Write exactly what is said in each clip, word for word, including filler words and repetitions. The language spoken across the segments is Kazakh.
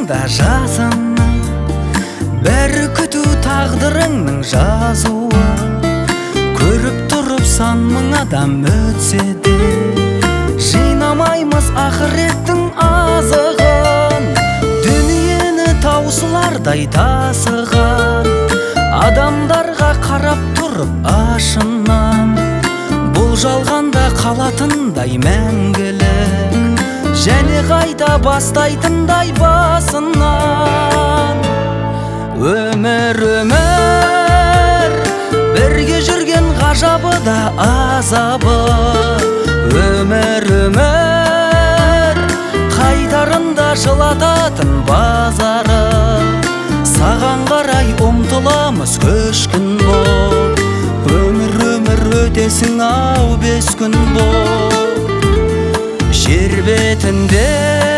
да жазаны, бәрі күту тағдырыңның жазуы. Көріп тұрып сан мың адам өтсе де, жинамаймыз ақыреттің азығын. Дүниені таусылардай тасыған адамдарға қарап тұрып ашынам. Бұл жалғанда қалатындай мәңгілік, және қайта бастайтындай басынан. Өмір, өмір, бірге жүрген ғажабы да азабы. Өмір, өмір, қайтарында жылататын базары. Саған қарай ұмтыламыз көшкін боп, өмір, өмір өтесің ау бес күн боп. Жер бетінде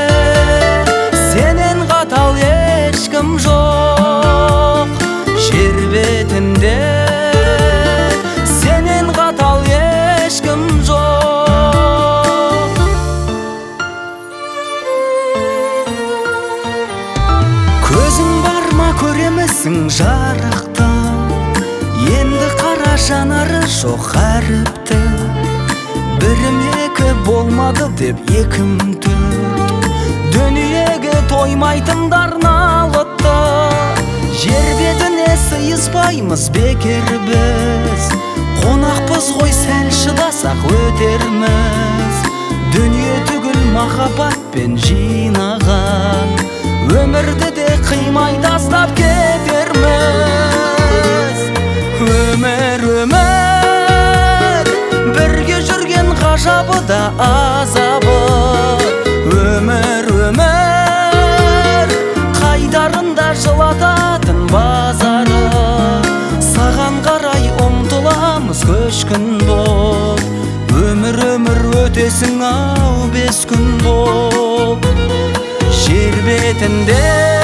сенен қатал ешкім жоқ. Жер бетінде сенен қатал ешкім жоқ. Көзің бар ма көремісің жарықты, енді қара жанары жоқ әріпті. Бірім екі болмады деп екім төрт, дүниеге тоймайтындар налытты. Жер бетіне сыйыспаймыз бекер біз, қонақпыз ғой сәл шыдасақ өтерміз. Дүние түгіл махаббатпен жинаған, өмірді де қимай тастап кетерміз. Өмір, өмір, бірге жүрген ғажабы да азабы. Өмір, өмір, қайтарында жылататын базары. Саған қарай ұмтыламыз көшкін боп, өмір, өмір өтесің ау бес күн боп. Жер бетінде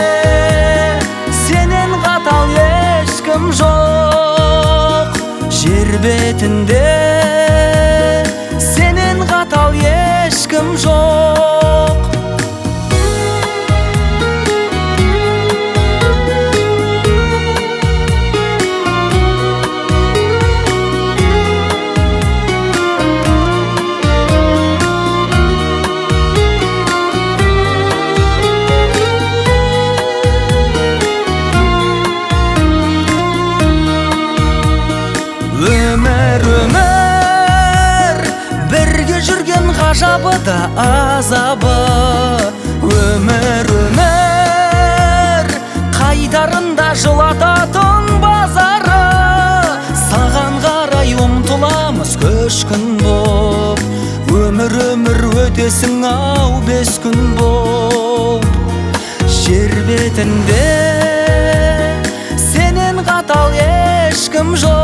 сенен қатал ешкім жоқ. Жер бетінде сенен қатал ешкім жоқ. Өмір, өмір, бірге жүрген ғажабы да азабы. Өмір, өмір, қайтарында жылататын базары. Саған қарай ұмтыламыз көшкін боп, өмір, өмір өтесің ау бес күн боп. Жер бетінде сенен қатал ешкім жоқ.